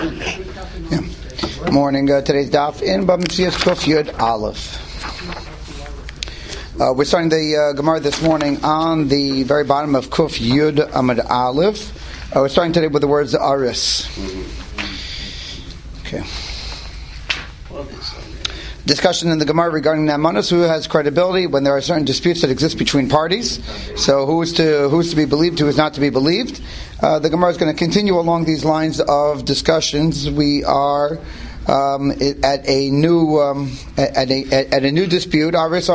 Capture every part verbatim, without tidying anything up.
Yeah. Morning. Uh, today's daf in Bamtzias Kuf Yud Aleph. Uh, we're starting the uh, Gemara this morning on the very bottom of Kuf Yud Amud Aleph. Uh, we're starting today with the words Aris. Okay. Discussion in the Gemara regarding Naamanus, who has credibility when there are certain disputes that exist between parties. So who is to who is to be believed, who is not to be believed. Uh, the Gemara is going to continue along these lines of discussions. We are um, at a new um, at a at a new dispute. So the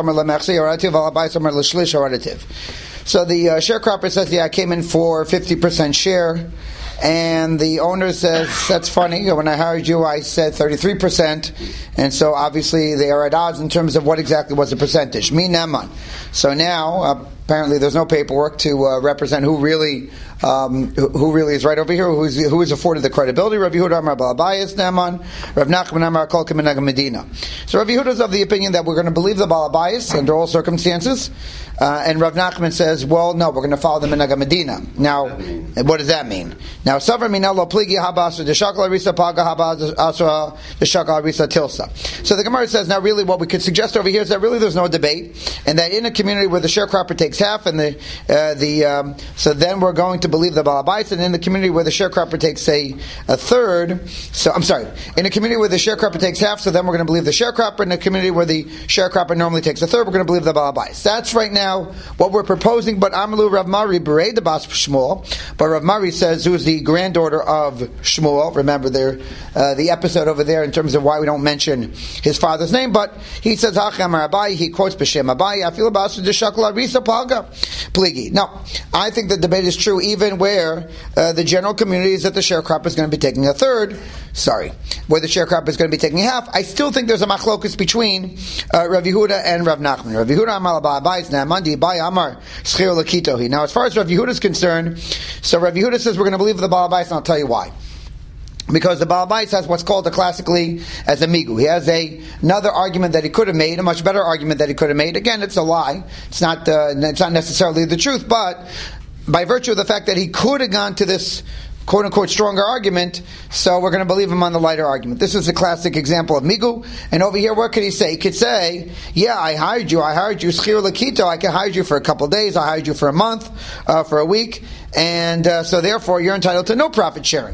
uh, sharecropper says, "Yeah, I came in for fifty percent share." And the owner says, that's funny, when I hired you I said thirty-three percent, and so obviously they are at odds in terms of what exactly was the percentage. Me Naman. So now, uh, apparently there's no paperwork to uh, represent who really um, who, who really is right over here, who is, who is afforded the credibility. Rav Yehuda Amar Balabayas Naman, Rav Nachman Amar Kol Kemenag Medina. So Rav Yehuda is of the opinion that we're going to believe the Balabayas under all circumstances, uh, and Rav Nachman says, well, no, we're going to follow the Menag Medina. Now, what does that mean? Now, Savra Minello Pligi Habas the Shakal Arisa Paga Habas Asra the Shakal Arisa Tilsa. So the Gemara says, now really what we could suggest over here is that really there's no debate, and that in a community where the sharecropper takes half, and the uh, the um, so then we're going to believe the Balabais, and in the community where the sharecropper takes say a third, so I'm sorry, in a community where the sharecropper takes half, so then we're going to believe the sharecropper. In a community where the sharecropper normally takes a third, we're going to believe the Balabais. That's right now what we're proposing. But Amalu Rav Mari Berei the Bas Shmuel, but Rav Mari says, who's the granddaughter of Shmuel. Remember there, uh, the episode over there in terms of why we don't mention his father's name, but he says, he quotes B'Shem Abai, I feel about the Shakla Risa Palga Pligi. Now, I think the debate is true even where uh, the general community is that the sharecropper is going to be taking a third, sorry, where the sharecropper is going to be taking half. I still think there's a machlokus between uh, Rav Yehuda and Rav Nachman. Rav Yehuda Amar Abai Na'amandi Abai Amar Schir Lakitohi. Now, as far as Rav Yehuda is concerned, so Rav Yehuda says we're going to believe the Baal Bais, and I'll tell you why. Because the Baal Bais has what's called a classically as a migu. He has a another argument that he could have made, a much better argument that he could have made. Again, it's a lie. It's not. Uh, it's not necessarily the truth, but by virtue of the fact that he could have gone to this quote unquote stronger argument, so we're going to believe him on the lighter argument. This is a classic example of migu. And over here, what could he say? He could say, yeah, I hired you, I hired you, schir lakito, I can hire you for a couple of days, I hired you for a month, uh, for a week, and uh, so therefore you're entitled to no profit sharing.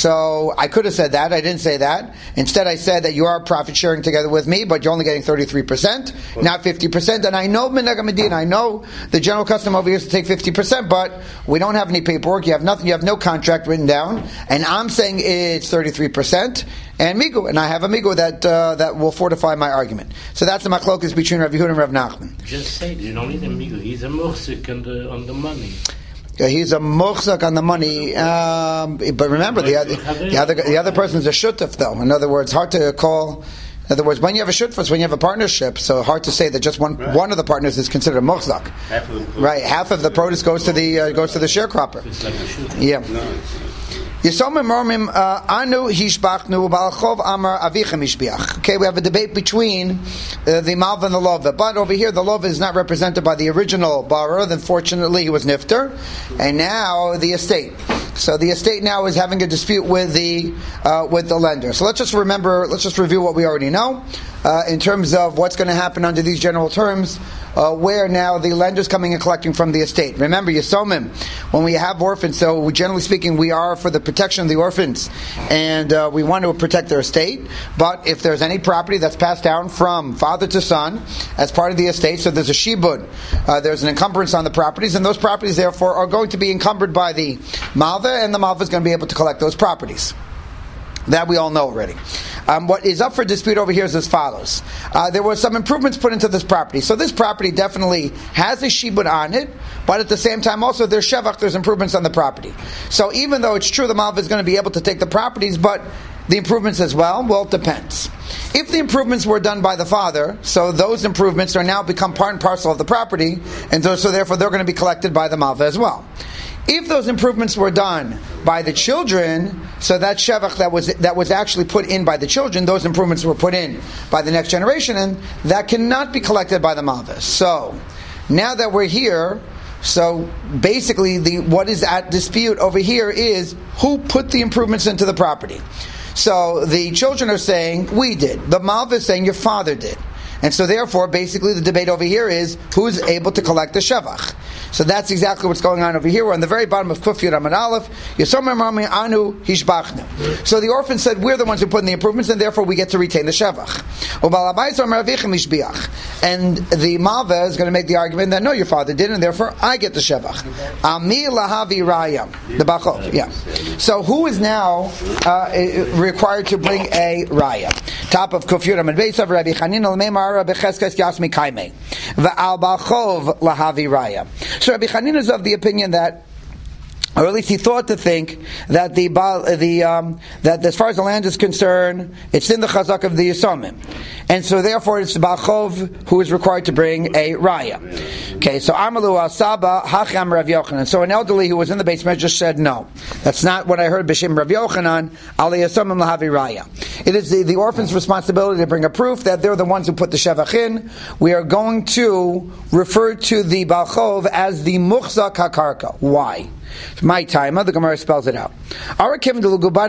So I could have said that, I didn't say that. Instead I said that you are profit sharing together with me, but you're only getting thirty-three percent, not fifty percent, and I know Menag Medina, I know the general custom over here is to take fifty percent, but we don't have any paperwork, you have nothing, you have no contract written down, and I'm saying it's thirty-three percent, and migu, and I have a migu that uh, that will fortify my argument. So that's the machlokas between Rav Yehuda and Rav Nachman. Just say you don't need a migu. He's a muhsik on the on the money. Uh, he's a muhsak on the money, um, but remember the other the other the other person is a shutaf though. In other words, hard to call. In other words, when you have a shutfus, when you have a partnership, so hard to say that just one right. one of the partners is considered a muhzak. Half of the right, half of the produce goes to the uh, goes to the sharecropper. It's like a shutf. Yeah. No. Yisomim Mormim Anu Hishbachnu Balchov Amar Avichem Ishbiach. Okay, we have a debate between uh, the Malva and the Lova, but over here the Lova is not represented by the original borrower. Then fortunately he was nifter, and now the estate. So the estate now is having a dispute with the uh, with the lender. So let's just remember, let's just review what we already know uh, in terms of what's going to happen under these general terms. Uh, where now the lender's coming and collecting from the estate. Remember, Yisomim, when we have orphans, so we, generally speaking, we are for the protection of the orphans, and uh, we want to protect their estate. But if there's any property that's passed down from father to son as part of the estate, so there's a shibud, uh, there's an encumbrance on the properties, and those properties, therefore, are going to be encumbered by the malva, and the malva is going to be able to collect those properties. That we all know already. Um, what is up for dispute over here is as follows. Uh, there were some improvements put into this property. So this property definitely has a shibud on it, but at the same time also there's shevach, there's improvements on the property. So even though it's true the malva is going to be able to take the properties, but the improvements as well, well, it depends. If the improvements were done by the father, so those improvements are now become part and parcel of the property, and so, so therefore they're going to be collected by the malva as well. If those improvements were done by the children, so that shevach that was that was actually put in by the children, those improvements were put in by the next generation, and that cannot be collected by the malva. So now that we're here, so basically the what is at dispute over here is who put the improvements into the property. So the children are saying, we did. The Malva is saying, your father did. And so therefore, basically the debate over here is, who's able to collect the Shevach? So that's exactly what's going on over here. We're on the very bottom of Kuf Yud Amud Aleph. Yisomar Mami Anu Hishbachnu. So the orphan said, we're the ones who put in the improvements, and therefore we get to retain the Shevach. And the Malva is going to make the argument that, no, your father did, and therefore I get the Shevach. Ami Lahavi Raya. The Bachov, yeah. So who is now uh, required to bring a Raya? Top of Kuf Yud Amud Beis of Rabbi Chanina L'meimar Becheskes Yasmi Kaimei. V'al Bachov Lahavi Raya. So Rabbi Chanina is of the opinion that, or at least he thought to think that the the um, that as far as the land is concerned, it's in the chazak of the Yisomim, and so therefore it's the Bachov who is required to bring a raya. Okay, so Amalu al Saba Hacham Rav Yochanan. So an elderly who was in the basement just said, no, that's not what I heard. B'shem Rav Yochanan al Yisomim lahavi raya. It is the, the orphan's responsibility to bring a proof that they're the ones who put the shevach in. We are going to refer to the Bachov as the Muchzak HaKarka. Why? My time, the Gemara spells it out. Because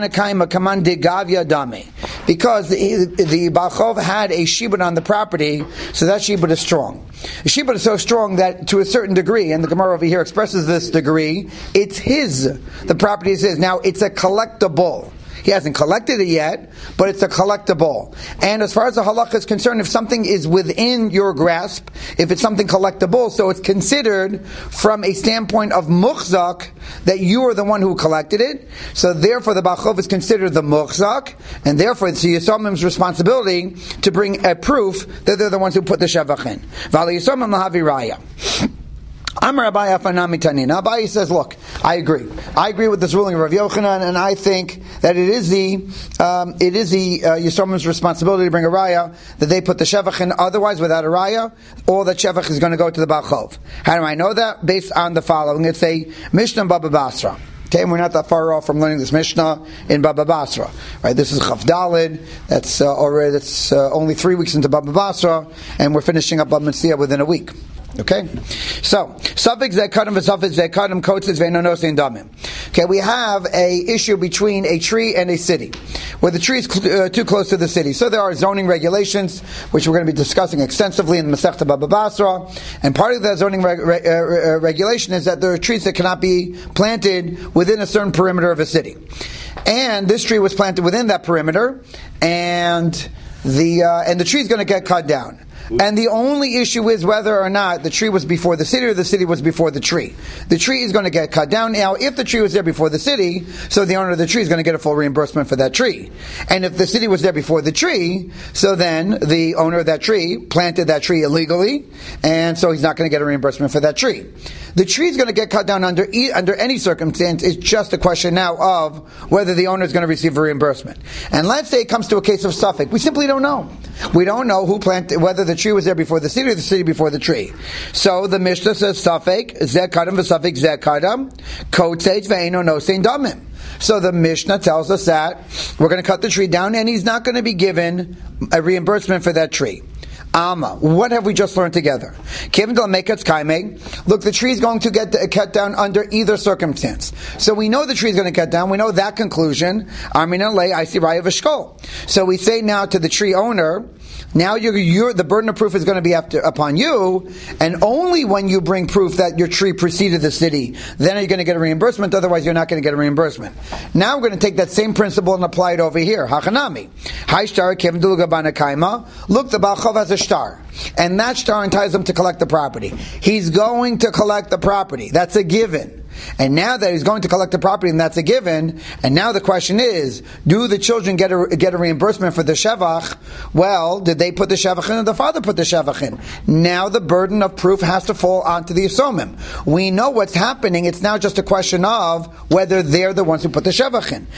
the, the Bachov had a shibud on the property, so that shibud is strong. The shibud is so strong that to a certain degree, and the Gemara over here expresses this degree, it's his. The property is his. Now, it's a collectible. He hasn't collected it yet, but it's a collectible. And as far as the halakha is concerned, if something is within your grasp, if it's something collectible, so it's considered from a standpoint of muchzak, that you are the one who collected it. So therefore the Bachov is considered the muchzak, and therefore it's the Yisomim's responsibility to bring a proof that they're the ones who put the shevach in. V'al Yisomim lahavi raya. Amar Abaye Afanami Tanina. Abaye says, look, I agree. I agree with this ruling of Rav Yochanan, and I think that it is the um, it is the uh, Yisomim's responsibility to bring a raya, that they put the shevach in. Otherwise, without a raya, all that shevach is going to go to the Bachov. How do I know that? Based on the following. It's a Mishnah Baba Basra. Okay, and we're not that far off from learning this Mishnah in Baba Basra, right? This is Chaf Daled. That's uh, already that's uh, only three weeks into Baba Basra, and we're finishing up Baba Metzia within a week. Okay, so Safik Zekadim v'Safik Zekadim Kotzes ve'Nonosin Damim. Okay, we have a issue between a tree and a city, where the tree is cl- uh, too close to the city. So there are zoning regulations, which we're going to be discussing extensively in the Masechta Baba Basra. And part of that zoning reg- re- uh, regulation is that there are trees that cannot be planted within a certain perimeter of a city. And this tree was planted within that perimeter, and the uh, and the tree is going to get cut down. And the only issue is whether or not the tree was before the city or the city was before the tree. The tree is going to get cut down. Now, if the tree was there before the city, so the owner of the tree is going to get a full reimbursement for that tree. And if the city was there before the tree, so then the owner of that tree planted that tree illegally, and so he's not going to get a reimbursement for that tree. The tree is going to get cut down under e- under any circumstance. It's just a question now of whether the owner is going to receive a reimbursement. And let's say it comes to a case of Suffolk. We simply don't know. We don't know who planted, whether the tree was there before the city or the city before the tree. So the Mishnah says Suffolk, Zeh Kadam v'Suffolk Zeh Kadam, Kotzes ve'eno nosein damim. So the Mishnah tells us that we're going to cut the tree down, and he's not going to be given a reimbursement for that tree. Amma, what have we just learned together? Look, the tree is going to get cut down under either circumstance. So we know the tree is going to cut down. We know that conclusion. So we say now to the tree owner, now you're, you're, the burden of proof is going to be after, upon you, and only when you bring proof that your tree preceded the city, then are you going to get a reimbursement, otherwise you're not going to get a reimbursement. Now I'm going to take that same principle and apply it over here. Hachanami. Look, the Bachov has a shtar, and that shtar entitles him to collect the property. He's going to collect the property. That's a given. And now that he's going to collect the property, and that's a given, and now the question is, do the children get a, get a reimbursement for the shevach? Well, did they put the shevach in, or the father put the shevach in? Now the burden of proof has to fall onto the Yisomim. We know what's happening. It's now just a question of whether they're the ones who put the shevach in.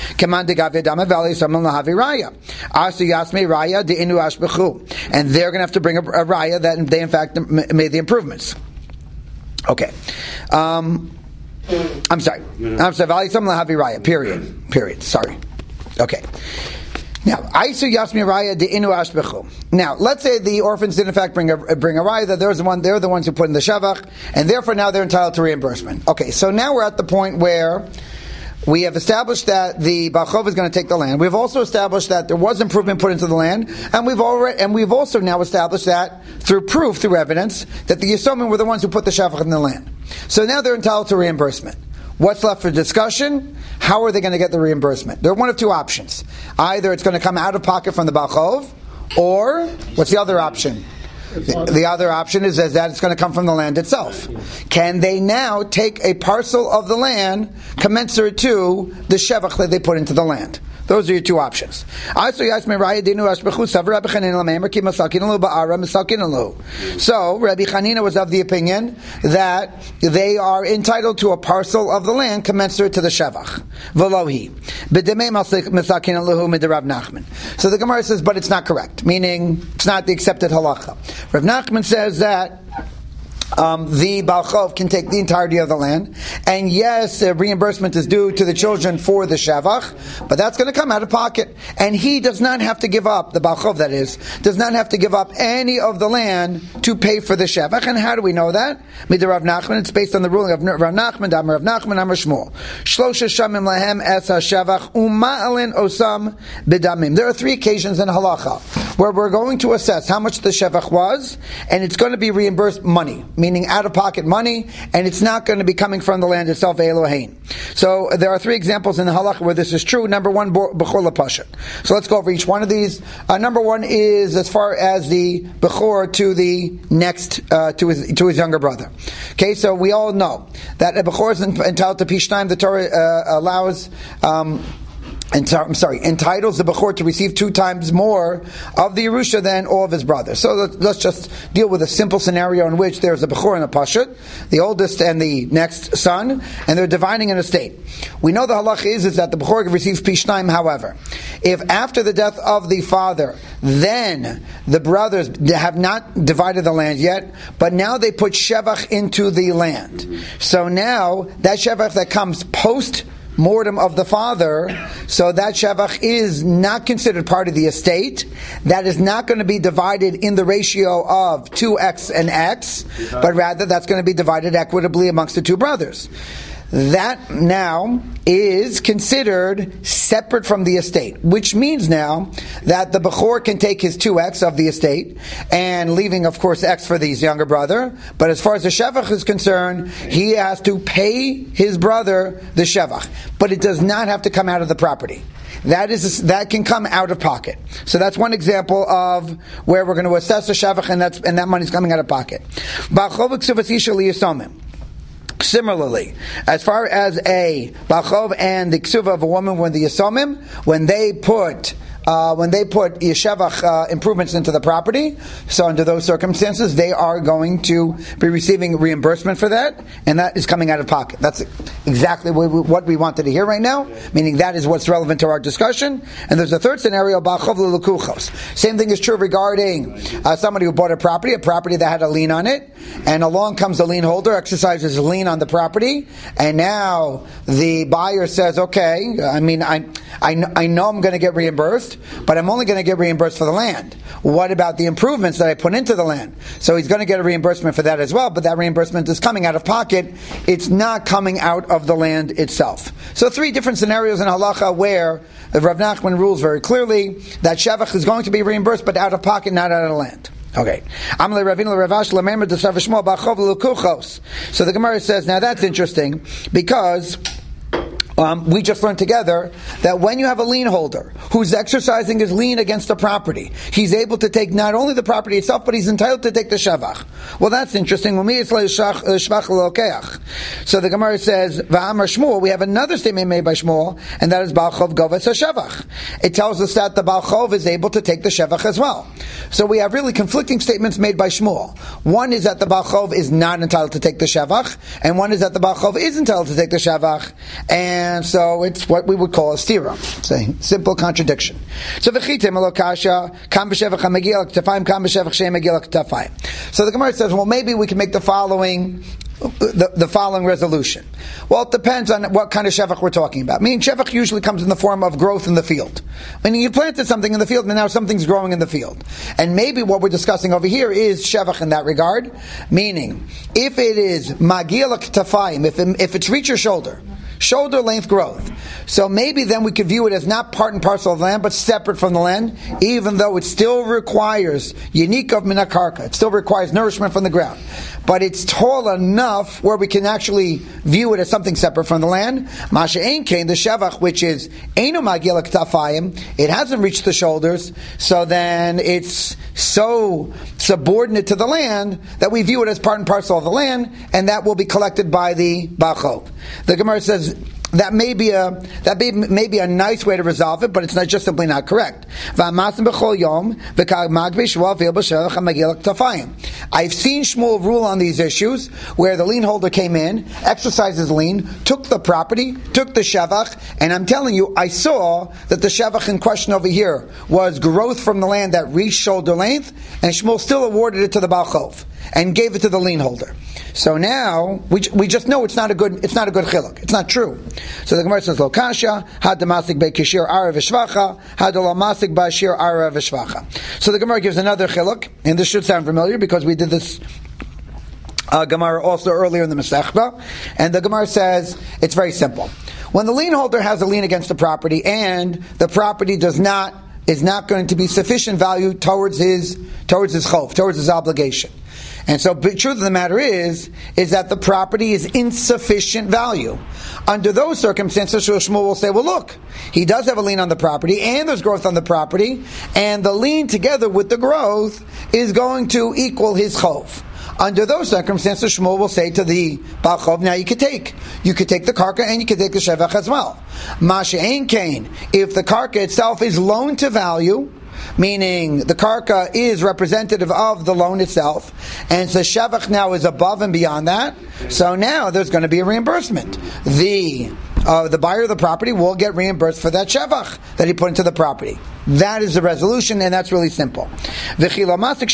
And they're going to have to bring a, a raya that they in fact made the improvements. Okay. Um... I'm sorry. I'm sorry. V'alisam lahavi raya. Period. Period. Sorry. Okay. Now, Aisu Yasmi Raya de Inu Ashbechu. Now, let's say the orphans did in fact bring a bring a raya that there's the one they're the ones who put in the shevach, and therefore now they're entitled to reimbursement. Okay, so now we're at the point where we have established that the Baal Chov is going to take the land. We've also established that there was improvement put into the land, and we've already, and we've also now established that through proof, through evidence, that the Yisomim were the ones who put the Shevach in the land. So now they're entitled to reimbursement. What's left for discussion? How are they going to get the reimbursement? There are one of two options. Either it's going to come out of pocket from the Baal Chov, or what's the other option? The, the other option is, is that it's going to come from the land itself. Can they now take a parcel of the land commensurate to the shevach that they put into the land? Those are your two options. So Rabbi Chanina was of the opinion that they are entitled to a parcel of the land commensurate to the shevach. So the Gemara says, but it's not correct, meaning it's not the accepted halacha. Rav Nachman says that Um, the Baal Chov can take the entirety of the land, and yes, uh, reimbursement is due to the children for the Shavach, but that's going to come out of pocket, and he does not have to give up, the Baal Chov that is, does not have to give up any of the land to pay for the Shavach. And how do we know that? Midar Rav Nachman, it's based on the ruling of Rav Nachman, Amar Rav Nachman, Amar Shmuel. Shlosha shamim lahem es ha-Shavach uma'alin osam b'damim. There are three occasions in halacha where we're going to assess how much the Shavach was, and it's going to be reimbursed money, meaning out-of-pocket money, and it's not going to be coming from the land itself, Elohein. So there are three examples in the halacha where this is true. Number one, bechor lapashat. So let's go over each one of these. Uh, number one is as far as the bechor to the next, uh, to his to his younger brother. Okay, so we all know that a bechor is entitled to pishnaim. The Torah uh, allows. Um, I'm sorry, entitles the Bechor to receive two times more of the Yerusha than all of his brothers. So let's just deal with a simple scenario in which there's a Bechor and a Pashut, the oldest and the next son, and they're dividing an estate. We know the halach is, is that the Bechor receives Pishnaim, however. If after the death of the father, then the brothers have not divided the land yet, but now they put Shevach into the land. So now, that Shevach that comes post mortem of the father, so that Shavach is not considered part of the estate. That is not going to be divided in the ratio of two x and x, but rather that's going to be divided equitably amongst the two brothers. That now is considered separate from the estate, which means now that the Bechor can take his two x of the estate, and leaving, of course, x for his younger brother. But as far as the Shevach is concerned, he has to pay his brother the Shevach. But it does not have to come out of the property. That is that can come out of pocket. So that's one example of where we're going to assess the Shevach, and that's and that money is coming out of pocket. Similarly, as far as a Baal Chov and the Ksuva of a woman, when the Yisomim, when they put Uh, when they put Yeshevach uh, improvements into the property, so under those circumstances, they are going to be receiving reimbursement for that, and that is coming out of pocket. That's exactly what we wanted to hear right now, meaning that is what's relevant to our discussion. And there's a third scenario, Baal Chov l'lukuchos. Same thing is true regarding uh, somebody who bought a property, a property that had a lien on it, and along comes the lien holder, exercises a lien on the property, and now the buyer says, okay, I mean, I, I, I know I'm going to get reimbursed, but I'm only going to get reimbursed for the land. What about the improvements that I put into the land? So he's going to get a reimbursement for that as well, but that reimbursement is coming out of pocket. It's not coming out of the land itself. So three different scenarios in halacha where Rav Nachman rules very clearly that Shevach is going to be reimbursed, but out of pocket, not out of the land. Okay. So the Gemara says, now that's interesting, because Um, we just learned together that when you have a lien holder who's exercising his lien against a property, he's able to take not only the property itself, but he's entitled to take the Shavach. Well, that's interesting. So the Gemara says, V'amar Shmuel, we have another statement made by Shmuel, and that is Baal Chov Govas HaShavach. It tells us that the Baal Chov is able to take the Shavach as well. So we have really conflicting statements made by Shmuel. One is that the Baal Chov is not entitled to take the Shavach, and one is that the Baal Chov is entitled to take the Shavach, and And so it's what we would call a stira. It's a simple contradiction. So the Gemara says, well, maybe we can make the following The, the following resolution. Well, it depends on what kind of shevach we're talking about. I mean, shevach usually comes in the form of growth in the field. Meaning you planted something in the field and now something's growing in the field. And maybe what we're discussing over here is shevach in that regard. Meaning, if it is magil ktafayim, if, if it's reach your shoulder, shoulder length growth. So maybe then we could view it as not part and parcel of the land, but separate from the land, even though it still requires unique of minakarka. It still requires nourishment from the ground. But it's tall enough where we can actually view it as something separate from the land. Masha ein kain, the shevach, which is einu magil ktafayim, it hasn't reached the shoulders, so then it's so subordinate to the land that we view it as part and parcel of the land, and that will be collected by the Bachov. The Gemara says that may be a that may, may be a nice way to resolve it, but it's not just simply not correct. I've seen Shmuel rule on these issues where the lien holder came in, exercised his lien, took the property, took the shevach, and I'm telling you, I saw that the shevach in question over here was growth from the land that reached shoulder length, and Shmuel still awarded it to the Baal Chov and gave it to the lien holder. So now we we just know it's not a good it's not a good chiluk. It's not true. So the Gemara says lo kasha had the masik by kishir ara v'shvacha had the masik by shir ara v'shvacha. So the Gemara gives another chiluk, and this should sound familiar because we did this uh, Gemara also earlier in the Masechta, and the Gemara says it's very simple. When the lien holder has a lien against the property and the property does not is not going to be sufficient value towards his towards his chov, towards his obligation. And so the truth of the matter is, is that the property is insufficient value. Under those circumstances, Shmuel will say, well look, he does have a lien on the property, and there's growth on the property, and the lien together with the growth is going to equal his chov. Under those circumstances, Shmuel will say to the Baal Chov, now you could take. You could take the karka and you could take the shevach as well. Masha ein kain, if the karka itself is loan to value, meaning the karka is representative of the loan itself, and the shevach now is above and beyond that, so now there's going to be a reimbursement. The uh, the buyer of the property will get reimbursed for that shevach that he put into the property. That is the resolution, and that's really simple. And the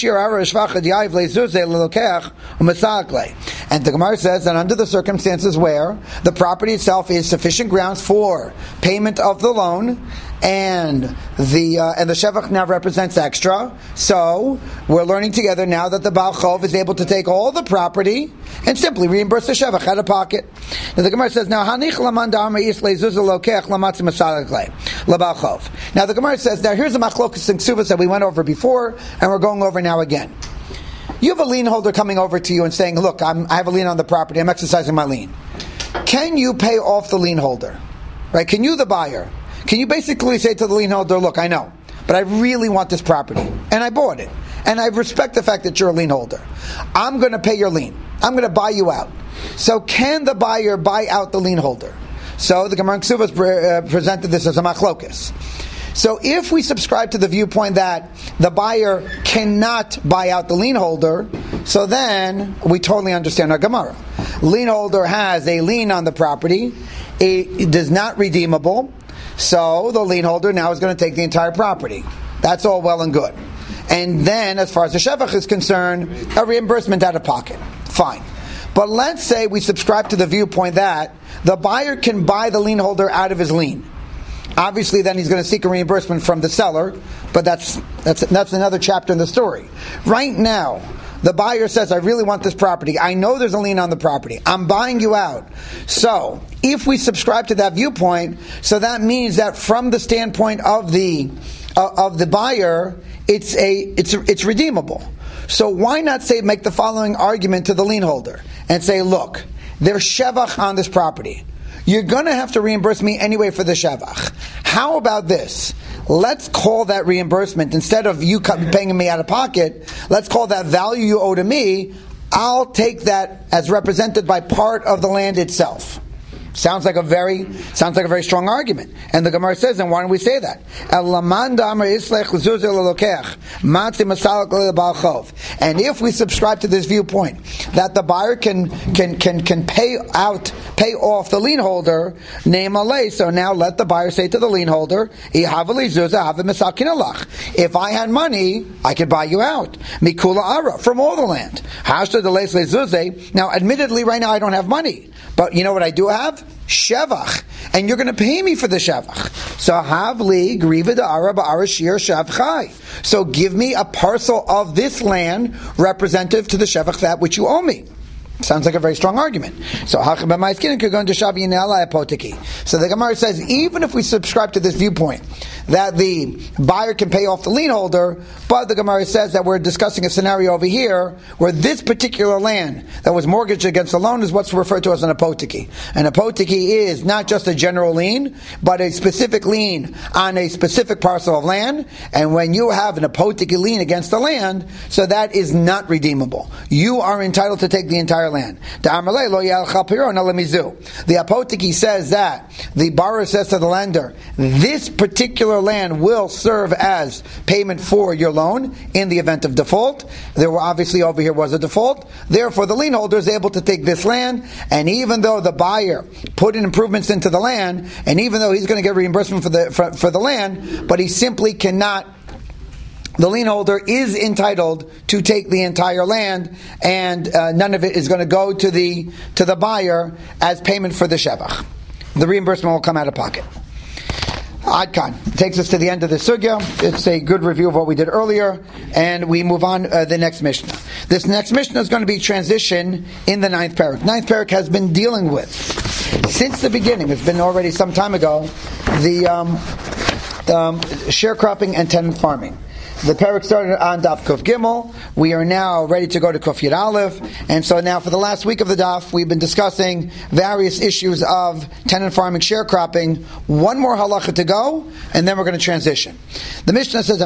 Gemara says that under the circumstances where the property itself is sufficient grounds for payment of the loan, and the uh, and the shevach now represents extra, so we're learning together now that the Baal Chov is able to take all the property and simply reimburse the shevach out of pocket. Now the Gemara says, now hanich laman da'amar islay zuzah lokech lamatzi masalaklei laBaal Chov. Now the Gemara says, now here's the machlokas and ksuvas that we went over before, and we're going over now again. You have a lien holder coming over to you and saying, look, I'm, I have a lien on the property, I'm exercising my lien. Can you pay off the lien holder? Right? Can you, the buyer, can you basically say to the lien holder, look, I know, but I really want this property, and I bought it, and I respect the fact that you're a lien holder. I'm going to pay your lien. I'm going to buy you out. So can the buyer buy out the lien holder? So the Gemara Ksuvas pre- uh, presented this as a machlokas. So if we subscribe to the viewpoint that the buyer cannot buy out the lien holder, so then we totally understand our Gemara. Lien holder has a lien on the property, it is not redeemable, so the lien holder now is going to take the entire property. That's all well and good. And then, as far as the shevach is concerned, a reimbursement out of pocket. Fine. But let's say we subscribe to the viewpoint that the buyer can buy the lien holder out of his lien. Obviously, then he's going to seek a reimbursement from the seller, but that's that's that's another chapter in the story. Right now, the buyer says, I really want this property. I know there's a lien on the property. I'm buying you out. So, if we subscribe to that viewpoint, so that means that from the standpoint of the uh, of the buyer, it's a it's it's redeemable. So why not say make the following argument to the lien holder and say, look, there's shevach on this property. You're going to have to reimburse me anyway for the shevach. How about this? Let's call that reimbursement, instead of you paying me out of pocket, let's call that value you owe to me. I'll take that as represented by part of the land itself. Sounds like a very sounds like a very strong argument. And the Gemara says, and why don't we say that? And if we subscribe to this viewpoint that the buyer can can can can pay out pay off the lien holder, name alay, so now let the buyer say to the lien holder, if I had money, I could buy you out. Mikula ara, from all the land. Now admittedly right now I don't have money. But you know what I do have? Shevach. And you're going to pay me for the shevach. So havli griva da'ara ba'ara shir shavchai. So give me a parcel of this land representative to the shevach, that which you owe me. Sounds like a very strong argument. So so the Gemara says, even if we subscribe to this viewpoint that the buyer can pay off the lien holder, but the Gemara says that we're discussing a scenario over here where this particular land that was mortgaged against the loan is what's referred to as an apotiki. An apotiki is not just a general lien, but a specific lien on a specific parcel of land. And when you have an apotiki lien against the land, so that is not redeemable. You are entitled to take the entire land. The apotiki says that the borrower says to the lender, this particular land will serve as payment for your loan in the event of default. There were obviously over here was a default. Therefore, the lien holder is able to take this land, and even though the buyer put in improvements into the land, and even though he's going to get reimbursement for the for, for the land, but he simply cannot. The lien holder is entitled to take the entire land, and uh, none of it is going to go to the to the buyer as payment for the shevach. The reimbursement will come out of pocket. Adkan takes us to the end of the sugya. It's a good review of what we did earlier, and we move on uh, the next Mishnah. This next Mishnah is going to be transition in the ninth parak. Ninth parak has been dealing with, since the beginning, it's been already some time ago, the, um, the um, sharecropping and tenant farming. The parak started on Daf Kuf Gimel. We are now ready to go to Kuf Yud Aleph. And so now for the last week of the Daf, we've been discussing various issues of tenant farming, sharecropping. One more halacha to go, and then we're going to transition. The Mishnah says,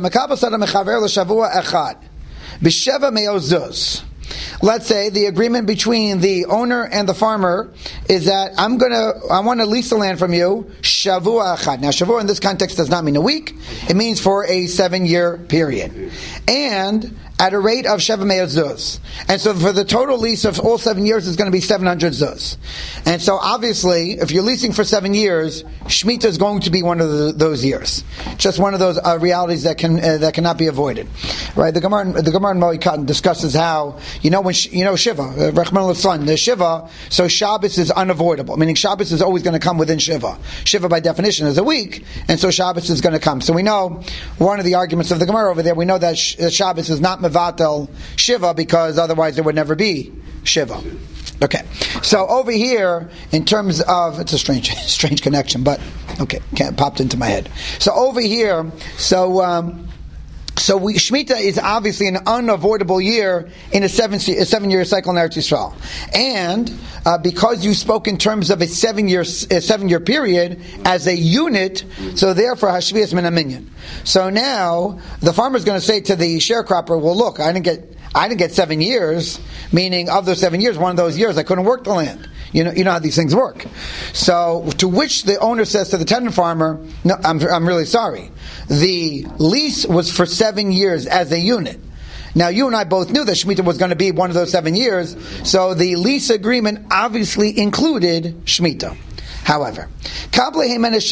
let's say the agreement between the owner and the farmer is that I'm gonna, I want to lease the land from you, shavua achad. Now, shavua in this context does not mean a week; it means for a seven-year period, and at a rate of sheva me'ot zuz. And so, for the total lease of all seven years, is going to be seven hundred zuz. And so, obviously, if you're leasing for seven years, Shemitah is going to be one of the, those years. Just one of those uh, realities that can uh, that cannot be avoided, right? The Gemara, the Gemara in Moed discusses how. You know when you know Shiva, uh, Rachman al-Son, the Shiva. So Shabbos is unavoidable. Meaning Shabbos is always going to come within Shiva. Shiva by definition is a week, and so Shabbos is going to come. So we know one of the arguments of the Gemara over there. We know that Sh- Shabbos is not mevatel Shiva because otherwise there would never be Shiva. Okay, so over here in terms of it's a strange, strange connection, but okay, can't popped into my head. So over here, so. Um, So we, Shemitah is obviously an unavoidable year in a seven a seven year cycle in Eretz Yisrael, and uh, because you spoke in terms of a seven year a seven year period as a unit, so therefore Hashvias min haminyan. So now the farmer is going to say to the sharecropper, "Well, look, I didn't get I didn't get seven years. Meaning, of those seven years, one of those years I couldn't work the land. You know, you know how these things work." So, to which the owner says to the tenant farmer, "No, I'm I'm really sorry. The lease was for seven years as a unit. Now, you and I both knew that Shemitah was going to be one of those seven years, so the lease agreement obviously included Shemitah. However, but let's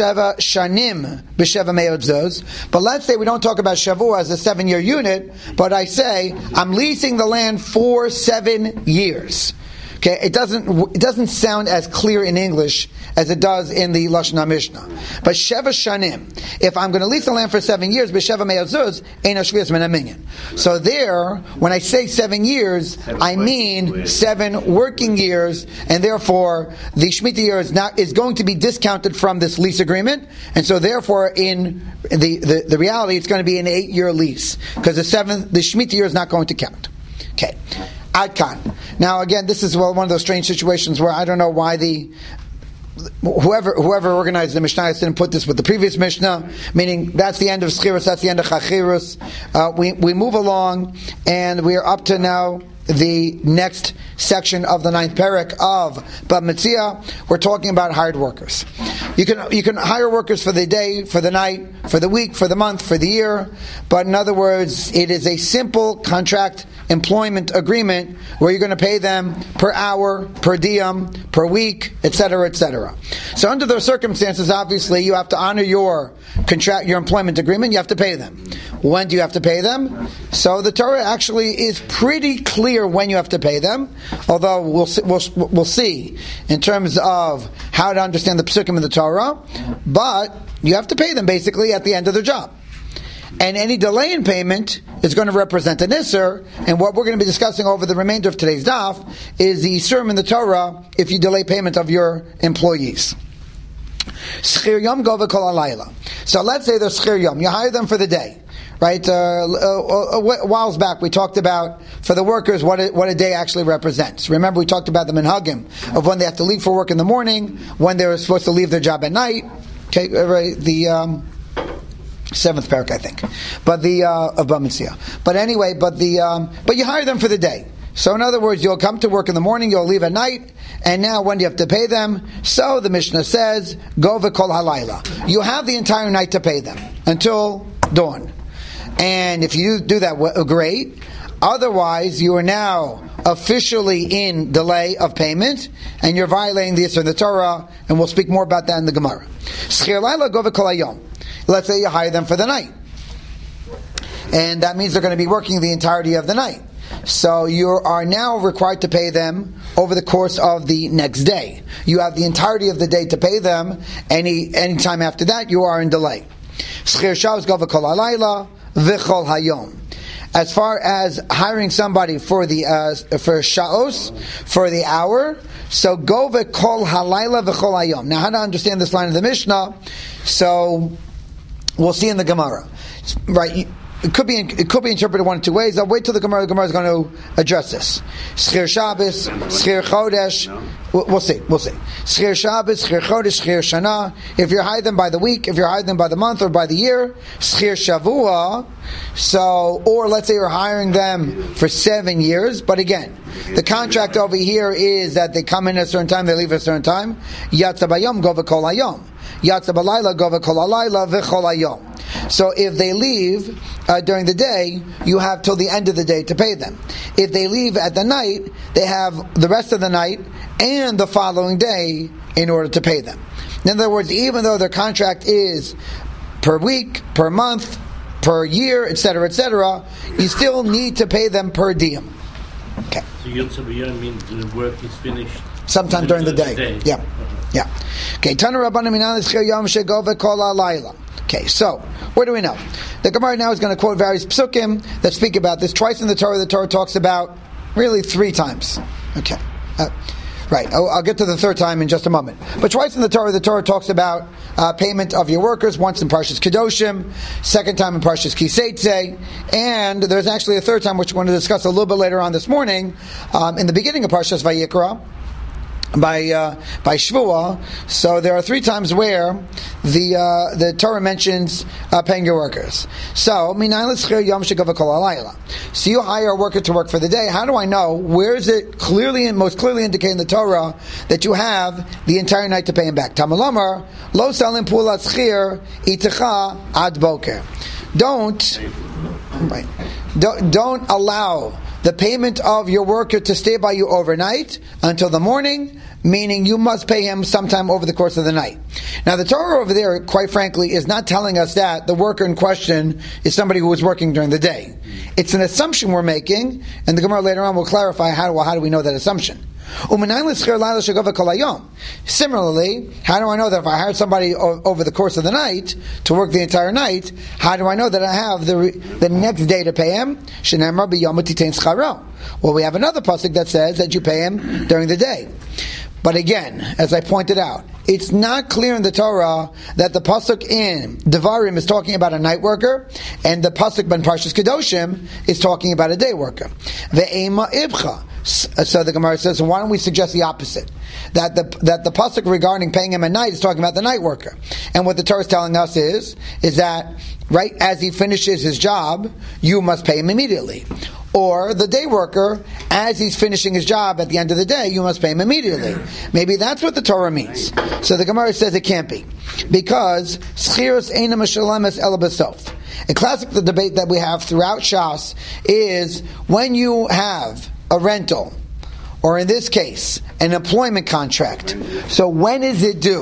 say we don't talk about Shavua as a seven-year unit, but I say I'm leasing the land for seven years. Okay, it doesn't it doesn't sound as clear in English as it does in the Lashon HaMishnah. But Sheva Shanim, if I'm going to lease the land for seven years, B'Sheva Me'ot Zuz, Ein Hashvias min haminyan. So there, when I say seven years, I mean seven working years, and therefore the Shemitah year is not is going to be discounted from this lease agreement, and so therefore in the the, the reality, it's going to be an eight-year lease because the seventh the Shemitah year is not going to count. Okay. Adkan. Now again, this is well one of those strange situations where I don't know why the whoever whoever organized the Mishnah didn't put this with the previous Mishnah, meaning that's the end of Schirus, that's the end of Chachirus. Uh, we we move along, and we are up to now the next section of the ninth parak of Bab Metzia. We're talking about hired workers. You can you can hire workers for the day, for the night, for the week, for the month, for the year. But in other words, it is a simple contract employment agreement where you're going to pay them per hour, per diem, per week, et cetera, et cetera. So under those circumstances, obviously, you have to honor your contract, your employment agreement. You have to pay them. When do you have to pay them? So the Torah actually is pretty clear when you have to pay them. Although we'll see, we'll, we'll see in terms of how to understand the Pesukim of the Torah, but you have to pay them basically at the end of their job. And any delay in payment is going to represent an Isser. And what we're going to be discussing over the remainder of today's daf is the Isurim in the Torah if you delay payment of your employees. Schir Yom Gova Kol Halayla. So let's say they're Schir Yom. You hire them for the day. Right? Uh, a, a while back we talked about, for the workers, what a, what a day actually represents. Remember we talked about the minhagim of when they have to leave for work in the morning, when they're supposed to leave their job at night. Okay, right, the um, seventh parak, I think. But the, uh, of Bamitzia. But anyway, but the, um, but you hire them for the day. So in other words, you'll come to work in the morning, you'll leave at night, and now when do you have to pay them? So the Mishnah says, Go v'kol halayla. You have the entire night to pay them, until dawn. And if you do that, well, great. Otherwise, you are now officially in delay of payment, and you're violating the Yisr in the Torah, and we'll speak more about that in the Gemara. Schir layla go v'kol hayom. Let's say you hire them for the night. And that means they're going to be working the entirety of the night. So you are now required to pay them over the course of the next day. You have the entirety of the day to pay them. Any any time after that, you are in delay. Schir Shabbos go v'kol halayla v'chol hayom. As far as hiring somebody for the uh, for sha'os, for the hour, so go v'kol halayla v'chol hayom. Now, how to understand this line of the Mishnah? So we'll see in the Gemara, right? It could be it could be interpreted one of two ways. I'll wait till the Gemara. The Gemara is going to address this. Schir Shabbos, Schir Chodesh. We'll see. We'll see. Schir Shabbos, Schir Chodesh, Schir Shana. If you hire them by the week, if you hire them by the month or by the year, Schir Shavua. So, or let's say you're hiring them for seven years. But again, the contract over here is that they come in at a certain time, they leave at a certain time. Yatsa bayom go v'kol hayom. Yatsa balayla go v'kol halayla v'chol hayom. So if they leave uh, during the day, you have till the end of the day to pay them. If they leave at the night, they have the rest of the night and the following day in order to pay them. In other words, even though their contract is per week, per month, per year, et cetera, et cetera, you still need to pay them per diem. Okay. So Yotze B'Yom means the work is finished sometime during the day. day. Yeah, yeah. Okay. Tanu Rabbanan Minan Schir Yom Shego V'Kol Halayla. Okay, so what do we know? The Gemara now is going to quote various psukim that speak about this. Twice in the Torah, the Torah talks about really three times. Okay, uh, right. I'll, I'll get to the third time in just a moment. But twice in the Torah, the Torah talks about uh, payment of your workers. Once in Parshas Kedoshim, second time in Parshas Kiseitze, and there's actually a third time which we're going to discuss a little bit later on this morning um, in the beginning of Parshas Vayikra. By uh, by Shvuah, so there are three times where the uh, the Torah mentions uh, paying your workers. So so you hire a worker to work for the day. How do I know? Where is it clearly and most clearly indicated in the Torah that you have the entire night to pay him back? Tamalamar lo salim pulat schir itecha ad boker. Don't right. Don't don't allow the payment of your worker to stay by you overnight until the morning, meaning you must pay him sometime over the course of the night. Now the Torah over there, quite frankly, is not telling us that the worker in question is somebody who was working during the day. It's an assumption we're making, and the Gemara later on will clarify how, well, how do we know that assumption. Similarly, how do I know that if I hired somebody o- over the course of the night to work the entire night, how do I know that I have the re- the next day to pay him? Well, we have another pasuk that says that you pay him during the day. But again, as I pointed out, it's not clear in the Torah that the pasuk in Devarim is talking about a night worker, and the pasuk ben Parshas Kedoshim is talking about a day worker. Ve'ema ibcha. So the Gemara says, why don't we suggest the opposite? That the that the pasuk regarding paying him at night is talking about the night worker, and what the Torah is telling us is is that right as he finishes his job, you must pay him immediately. Or the day worker, as he's finishing his job at the end of the day, you must pay him immediately. Maybe that's what the Torah means. So the Gemara says it can't be, because schirus eina mishalemes ela b'sof. A classic the debate that we have throughout Shas is when you have a rental, or in this case, an employment contract. So when is it due?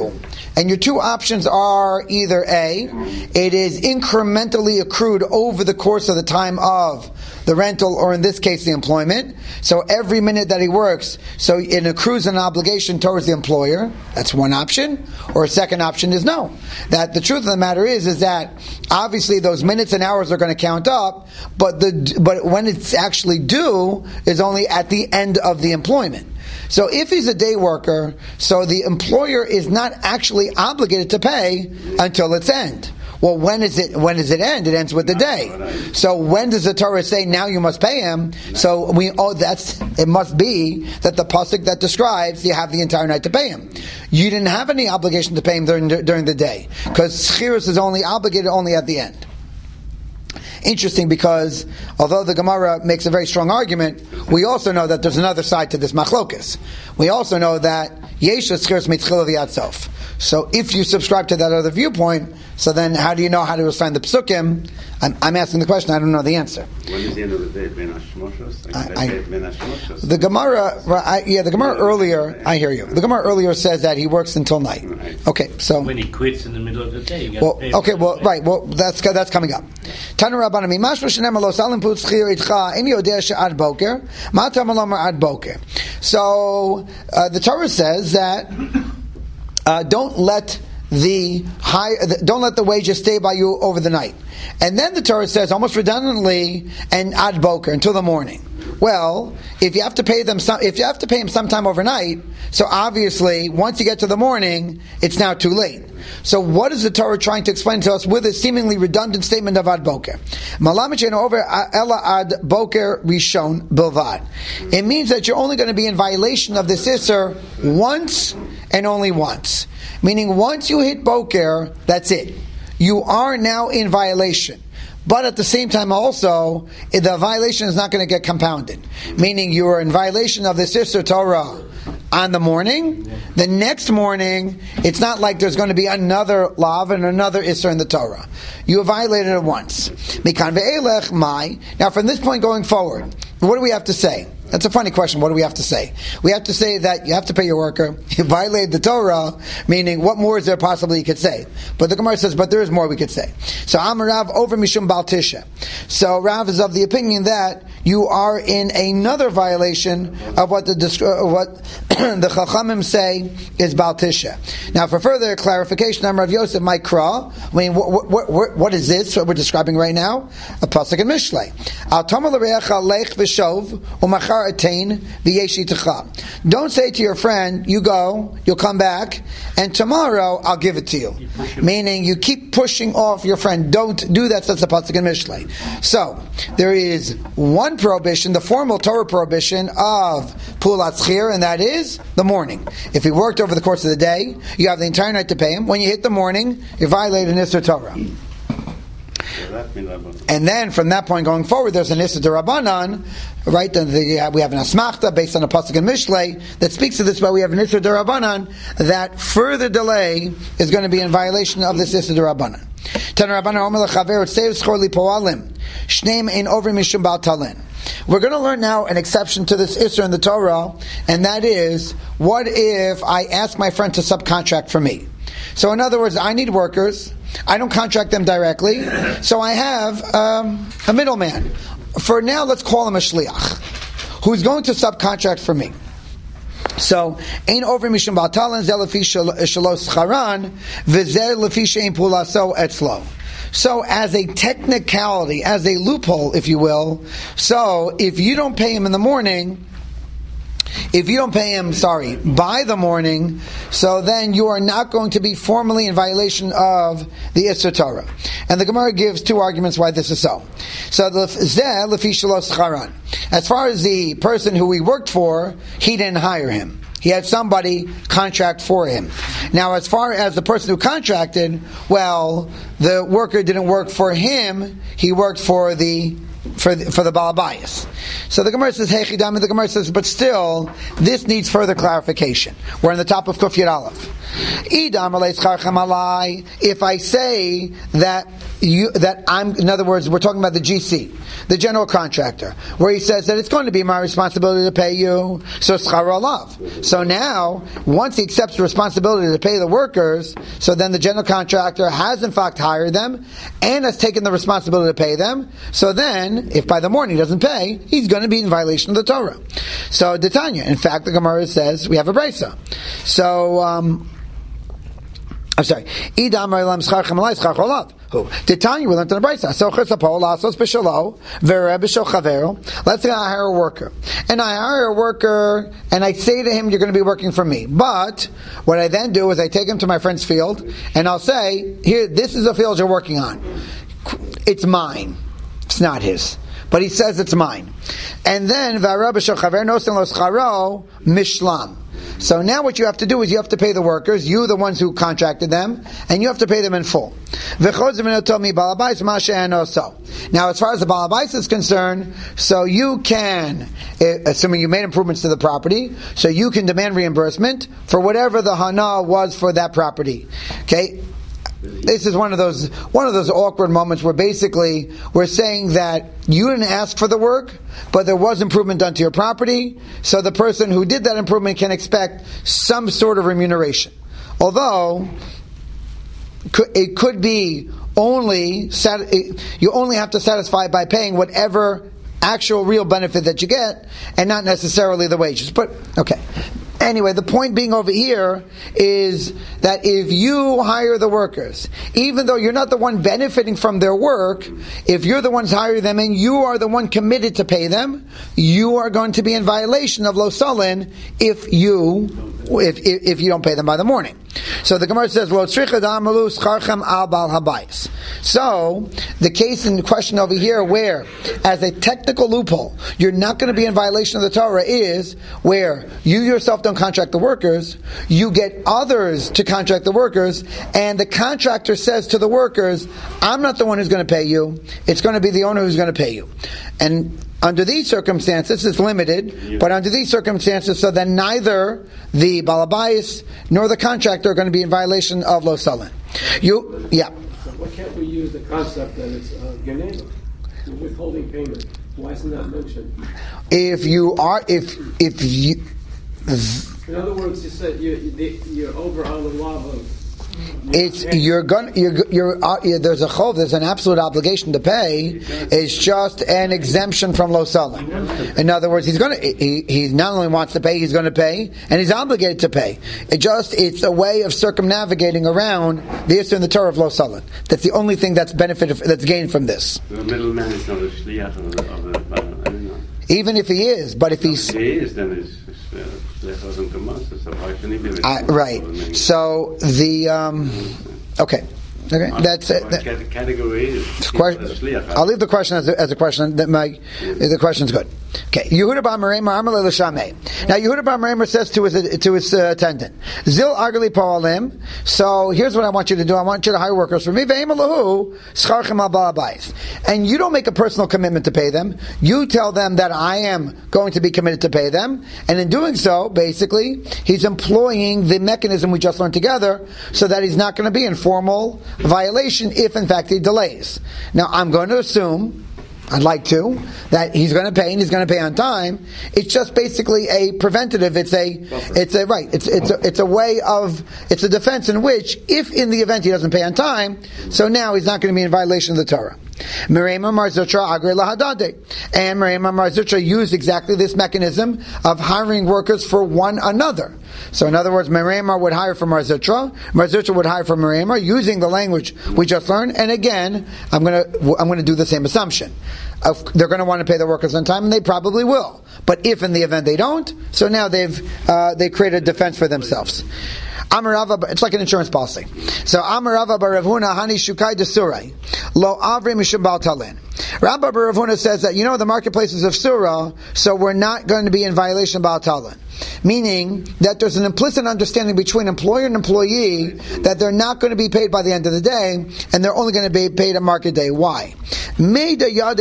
And your two options are either A, it is incrementally accrued over the course of the time of the rental, or in this case the employment. So every minute that he works, so it accrues an obligation towards the employer. That's one option. Or a second option is no. That the truth of the matter is, is that obviously those minutes and hours are going to count up, but the but when it's actually due is only at the end of the employment. So if he's a day worker, so the employer is not actually obligated to pay until its end. Well, when is it? When does it end? It ends with the day. So when does the Torah say now you must pay him? So we oh that's it must be that the pasuk that describes you have the entire night to pay him. You didn't have any obligation to pay him during during the day because schirus is only obligated only at the end. Interesting, because although the Gemara makes a very strong argument, we also know that there's another side to this machlokas. We also know that yesh schirus mitchila v'yatsof. So if you subscribe to that other viewpoint, so then how do you know how to assign the psukim? I'm, I'm asking the question, I don't know the answer. When is the end of the day? Ben Hashmoshos? I, I, the Gemara, I, yeah, the Gemara earlier, I hear you. The Gemara earlier says that he works until night. Okay, so when he quits in the middle of the day, you well, okay, well, right, well, that's that's coming up. Tanu Rabbanan mimash v'shenem lo salim put schir itcha im yodeh she'ad boker ma tamalomar ad boker. So uh, the Torah says that uh, don't let the high, don't let the wages stay by you over the night. And then the Torah says, almost redundantly, and ad boker, until the morning. Well, if you have to pay them, some, if you have to pay him sometime overnight, so obviously, once you get to the morning, it's now too late. So what is the Torah trying to explain to us with a seemingly redundant statement of ad boker? Malamichin over ela ad boker rishon bilvad. It means that you're only going to be in violation of this isser once and only once. Meaning, once you hit boker, that's it. You are now in violation. But at the same time also, the violation is not going to get compounded. Meaning, you are in violation of this Isser Torah on the morning. The next morning, it's not like there's going to be another lav and another Isser in the Torah. You have violated it once. Mikan ve'elech mai. Now, from this point going forward, what do we have to say? That's a funny question. What do we have to say? We have to say that you have to pay your worker. You violated the Torah, meaning what more is there possibly you could say? But the Gemara says, but there is more we could say. So Amar Rav over Mishum Bal Tisha. So Rav is of the opinion that you are in another violation of what the what the Chachamim say is Bal Tisha. Now, for further clarification, Amar Rav Yosef Maikra. I mean, what, what, what, what is this? What we're describing right now? A pasuk in Mishlei. Al Tomer l'Reacha Lech v'Shov u'Machar attain v'Yeshitecha. Don't say to your friend, you go, you'll come back, and tomorrow I'll give it to you. you Meaning, you keep pushing off your friend. Don't do that. That's the pasuk in Mishlei. So there is one prohibition, the formal Torah prohibition of Pulat Schir, and that is the morning. If he worked over the course of the day, you have the entire night to pay him. When you hit the morning, you're violating Isser Torah. And then from that point going forward, there's an Issa D'Rabbanan, right? The, the, we have an Asmachta based on a pasuk in Mishlei that speaks to this, but we have an Issa D'Rabbanan that further delay is going to be in violation of this Issa D'Rabbanan. We're going to learn now an exception to this Isser in the Torah, and that is, what if I ask my friend to subcontract for me? So in other words, I need workers. I don't contract them directly. So I have um, a middleman. For now, let's call him a shliach, who's going to subcontract for me. So, ein over mishum batalan zel lefi shalos charan v'zel lefi shein pulaso etzlo. So, as a technicality, as a loophole, if you will, so if you don't pay him in the morning, if you don't pay him, sorry, by the morning, so then you are not going to be formally in violation of the Isser Torah. And the Gemara gives two arguments why this is so. So, the zeh lefi shalos charan. As far as the person who he worked for, he didn't hire him. He had somebody contract for him. Now, as far as the person who contracted, well, the worker didn't work for him, he worked for the for the, for the Balabayas. So the Gemara says, hey, Chidam, and the Gemara says, but still, this needs further clarification. We're on the top of Kuf Yud Aleph. If I say that you, that I'm, in other words, we're talking about the G C, the general contractor, where he says that it's going to be my responsibility to pay you, so scharo alav. So now, once he accepts the responsibility to pay the workers, so then the general contractor has in fact hired them, and has taken the responsibility to pay them, so then, if by the morning he doesn't pay, he's going to be in violation of the Torah. So, Detanya, in fact, the Gemara says, we have a brisa. So, um, I'm sorry. Idam Railam Schar Chamalai Schar Cholav. Who? Titanya, we learned in the Brisa. So Chesapol Lasos B'Shalo V'Reh B'Shal Chavero. Let's say I hire a worker, and I hire a worker, and I say to him, "You're going to be working for me." But what I then do is I take him to my friend's field, and I'll say, "Here, this is a field you're working on. It's mine. It's not his." But he says it's mine. And then V'Reh B'Shal Chavero Nosen Lo Scharo Mishlam. So now what you have to do is you have to pay the workers, you the ones who contracted them, and you have to pay them in full. Now as far as the balabais is concerned, so you can, assuming you made improvements to the property, so you can demand reimbursement for whatever the hana was for that property. Okay? This is one of those one of those awkward moments where basically we're saying that you didn't ask for the work, but there was improvement done to your property, so the person who did that improvement can expect some sort of remuneration. Although it could be only you only have to satisfy by paying whatever actual real benefit that you get, and not necessarily the wages. But okay. Anyway, the point being over here is that if you hire the workers, even though you're not the one benefiting from their work, if you're the ones hiring them and you are the one committed to pay them, you are going to be in violation of Lo Salin if you if, if if you don't pay them by the morning. So the Gemara says, "Lo tzricha da'amalu scharchem al bal habayis." So the case in question over here, where as a technical loophole you're not going to be in violation of the Torah, is where you yourself don't contract the workers, you get others to contract the workers, and the contractor says to the workers, "I'm not the one who's going to pay you; it's going to be the owner who's going to pay you." And under these circumstances, it's limited, yeah. but under these circumstances, so then neither the balabais nor the contractor are going to be in violation of Lo Salin. You, yeah. So why can't we use the concept that it's uh, geneva, withholding payment? Why isn't that mentioned? If you are, if if you, in other words, you said you, you're over on the law of. It's you're going you're you're uh, there's a chov, there's an absolute obligation to pay. It's just an exemption from Lo Salin. In other words, he's going to he he not only wants to pay, he's going to pay, and he's obligated to pay. It just it's a way of circumnavigating around the issue in the Torah of Lo Salin. That's the only thing that's benefited that's gained from this. The middleman is not a shliach of the, of the I don't know. Even if he is, but if he's if he is, then it's. Uh, I, right. So the um, okay. Okay, that's it. That, category. I'll leave the question as a, as a question. That my the question's good. Okay, Yehuda bar Meremer Amalei l'Shamei. Now Yehuda bar Meremer says to his to his uh, attendant, Zil Argali Poalim. So here's what I want you to do. I want you to hire workers for me. Ve'emalahu Scharchem al Balabais. And you don't make a personal commitment to pay them. You tell them that I am going to be committed to pay them, and in doing so, basically, he's employing the mechanism we just learned together, so that he's not going to be in formal violation if in fact he delays. Now I'm going to assume, I'd like to, that he's going to pay and he's going to pay on time. It's just basically a preventative. It's a, it's a right. It's it's a, it's a way of it's a defense in which, if in the event he doesn't pay on time, so now he's not going to be in violation of the Torah. Merema Mar Zutra Agre Lahadade. And Merema Mar Zutra used exactly this mechanism of hiring workers for one another. So in other words, Merema would hire for Mar Zutra, Mar Zutra would hire for Merema, using the language we just learned. And again, I'm going to I'm going to do the same assumption. They're going to want to pay their workers on time, and they probably will. But if in the event they don't, so now they've uh, they created a defense for themselves. Amarava, it's like an insurance policy. So Amarava bar Rav Huna Hani Shukai Desurai Lo Avri Mishum Bal Talin. Rabbi bar Rav Huna says that, you know, the marketplaces of Surah, so we're not going to be in violation of Bal Talin. Meaning that there's an implicit understanding between employer and employee that they're not going to be paid by the end of the day, and they're only going to be paid at market day. Why? They know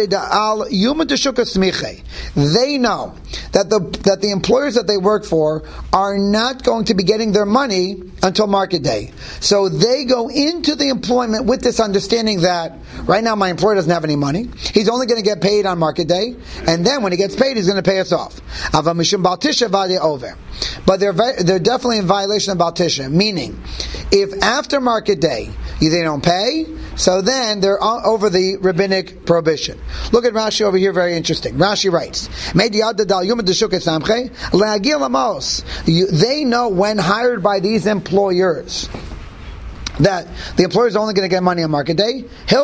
that the that the employers that they work for are not going to be getting their money until market day. So they go into the employment with this understanding that right now my employer doesn't have any money. He's only going to get paid on market day, and then when he gets paid, he's going to pay us off. But they're they're definitely in violation of Baal Tisha, meaning if after market day they don't pay, so then they're over the rabbinic prohibition. Look at Rashi over here, very interesting. Rashi writes, they know when hired by these employers that the employer is only going to get money on market day.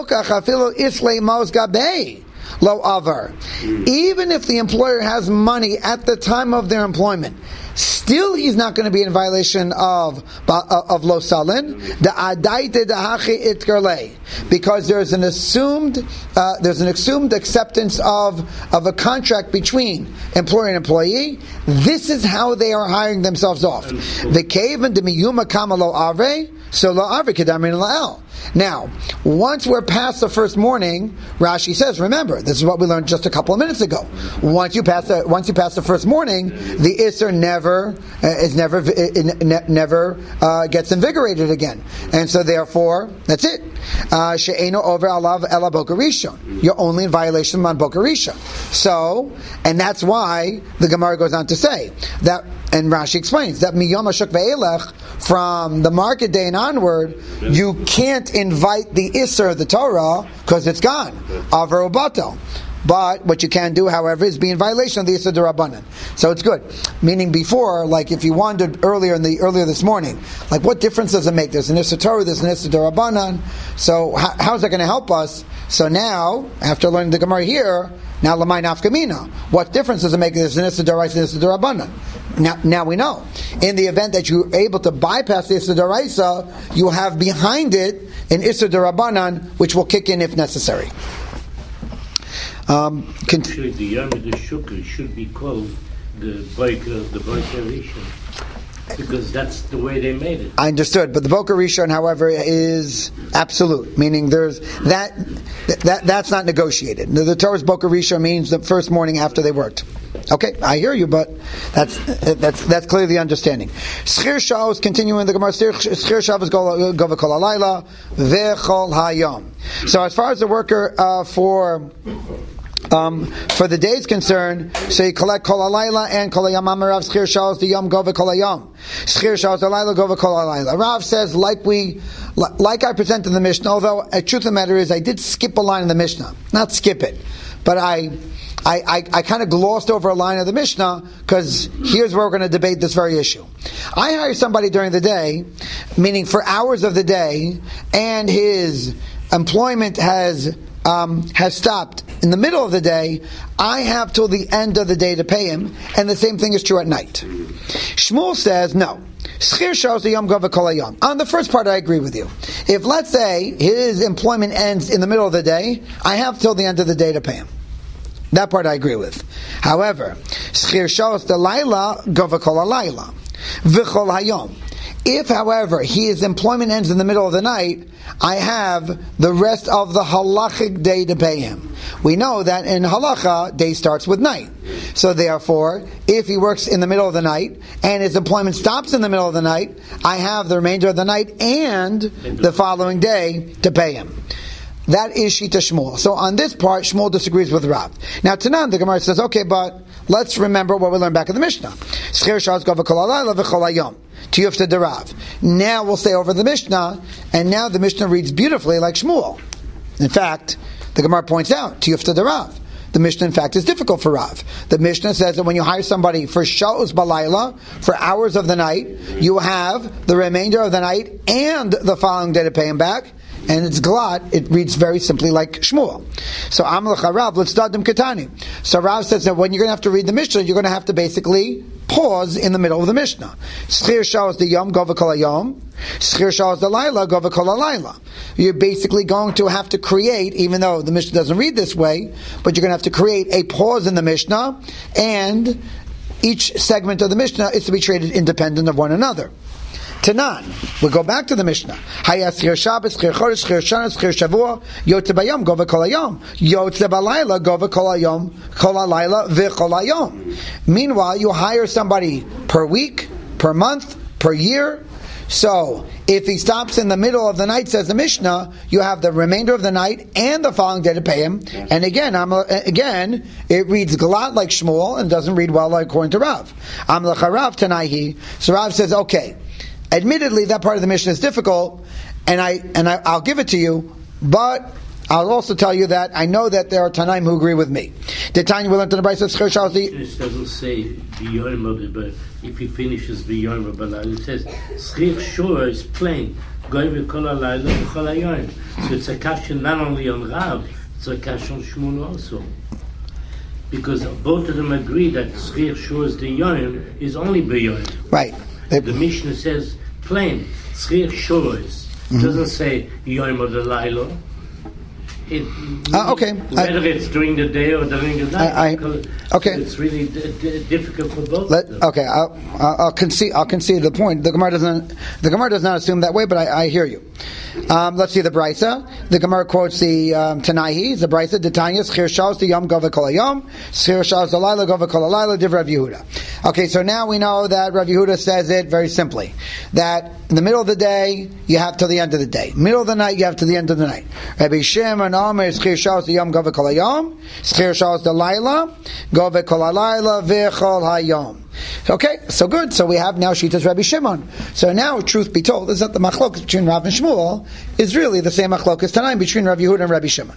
Lo avar. Even if the employer has money at the time of their employment, still he's not going to be in violation of of lo salin. The adaite dahachi itgarle, because there's an assumed uh, there's an assumed acceptance of of a contract between employer and employee. This is how they are hiring themselves off. The cave and the miyuma kama lo ave, so lo ave kedamin lael. Now, once we're past the first morning, Rashi says, remember, this is what we learned just a couple of minutes ago. Once you pass the once you pass the first morning, the Isser never uh, is never it, ne- never uh, gets invigorated again, and so therefore that's it. She'eno over alav ela boker rishon. You're only in violation on boker rishon. So, and that's why the Gemara goes on to say that, and Rashi explains that miyom hashuk ve'elech, from the market day and onward, you can't invite the Isser of the Torah because it's gone. Avar ubatel. But what you can do, however, is be in violation of the Isser D'Rabbanan. So it's good. Meaning before, like if you wondered earlier in the earlier this morning, like what difference does it make? There's an Isser Torah, there's an Isser D'Rabbanan. So how, how's that going to help us? So now, after learning the Gemara here, now Lamai Nafkamina. What difference does it make? There's an Isser D'Oraisa and Isser D'Rabbanan. Now, now we know. In the event that you're able to bypass the Isser D'Oraisa, you have behind it an Isser D'Rabbanan, which will kick in if necessary. Um, cont- Actually, the Yom the Shukr should be called the Boker, the Boker Rishon, because that's the way they made it. I understood, but the Boker Rishon, however, is absolute, meaning there's that that that's not negotiated. The, the Torah's Boker Rishon means the first morning after they worked. Okay, I hear you, but that's that's that's clearly the understanding. Schir Shah is continuing the Gemara. Schir Shah is Gova Kol Halayla Vechol Hayom. So as far as the worker uh, for Um, for the day is concerned, so you collect kol halayla and kol hayom. Rav Schir Shal the yom gova kol hayom. Schir Shal the layla gova kol halayla. Rav says, like we, like I presented in the Mishnah. Although the truth of the matter is, I did skip a line in the Mishnah. Not skip it, but I, I, I, I kind of glossed over a line of the Mishnah because here's where we're going to debate this very issue. I hire somebody during the day, meaning for hours of the day, and his employment has. Um, has stopped in the middle of the day. I have till the end of the day to pay him, and the same thing is true at night. Shmuel says no. Schir shows the yom gova kol hayom. On the first part, I agree with you. If let's say his employment ends in the middle of the day, I have till the end of the day to pay him. That part I agree with. However, schir shows the laila gova kol halayla v'chol hayom. If, however, his employment ends in the middle of the night, I have the rest of the halachic day to pay him. We know that in halacha, day starts with night. So therefore, if he works in the middle of the night, and his employment stops in the middle of the night, I have the remainder of the night and the following day to pay him. That is Shita Shmuel. So on this part, Shmuel disagrees with Rav. Now, Tanan, the Gemara says, okay, but let's remember what we learned back in the Mishnah. Schir shas gova kol halayla v'chol hayom. Tiyufta derav. Now we'll stay over the Mishnah, and now the Mishnah reads beautifully like Shmuel. In fact, the Gemara points out, Tiyufta derav. The Mishnah, in fact, is difficult for Rav. The Mishnah says that when you hire somebody for sha'us balayla, for hours of the night, you have the remainder of the night and the following day to pay him back. And it's glad, it reads very simply like Shmuel. So Amlach Rav, let's start them Ketani. So Rav says that when you're going to have to read the Mishnah, you're going to have to basically pause in the middle of the Mishnah. Schir Shal the Yom Gova Kol Hayom. Schir Shal the Laila Gova Kol Halayla. You're basically going to have to create, even though the Mishnah doesn't read this way, but you're going to have to create a pause in the Mishnah, and each segment of the Mishnah is to be treated independent of one another. Tanan, we go back to the Mishnah. Haya schir Shabbos, schir Chodesh, schir Shana, schir Shavua, yotze bayom, gova kol hayom. Yotze balayla, gova kol hayom, kol halayla, v'chol hayom. Meanwhile, you hire somebody per week, per month, per year. So, if he stops in the middle of the night, says the Mishnah, you have the remainder of the night and the following day to pay him. Yes. And again, I'm, again, it reads Galat like Shmuel and doesn't read well like according to Rav. Am l'charav Tanaihi. So Rav says, okay, admittedly that part of the Mishnah is difficult, and I and I, I'll give it to you, but I'll also tell you that I know that there are Tanaim who agree with me. The Tanya will enter the Brayso of Schir Shalos. It doesn't say B'yom, but if he finishes B'yom, but it says Schir Shor is plain. Goyve Kol Halayla V'Chol Hayom. So it's a question not only on Rav, it's a question on Shmuel also. Because both of them agree that Schir Shor is the Yom is only B'yom. Right. The Mishnah says plain Schir Shor is. It doesn't say Yom or the Laila. It, uh, okay. Whether I, it's during the day or during the night, I, I, okay. It's really d- d- difficult for both. Let, of them. Okay, I'll, I'll concede. I'll concede the point. The Gemara doesn't. The Gemara does not assume that way, but I, I hear you. Um, let's see the Brisa. The Gemara quotes the um, Tanaihi. The Brisa. The Tanya. Schir Shalos the Yom Gova Kol Hayom. Schir Shalos the Laila Gova Kol Halayla. Div Rav Yehuda. Okay, so now we know that Rav Yehuda says it very simply. That in the middle of the day you have till the end of the day. Middle of the night you have to the end of the night. Rabbi Shimon Omer Schir Shalos the Yom Gova Kol Hayom. Schir Shalos the Laila Gova Kol Halayla V'Chol Hayom. Okay, so good. So we have now Shitas Rabbi Shimon. So now, truth be told, is that the machlokas between Rav and Shmuel is really the same machlokas tanaim between Rav Yehuda and Rabbi Shimon.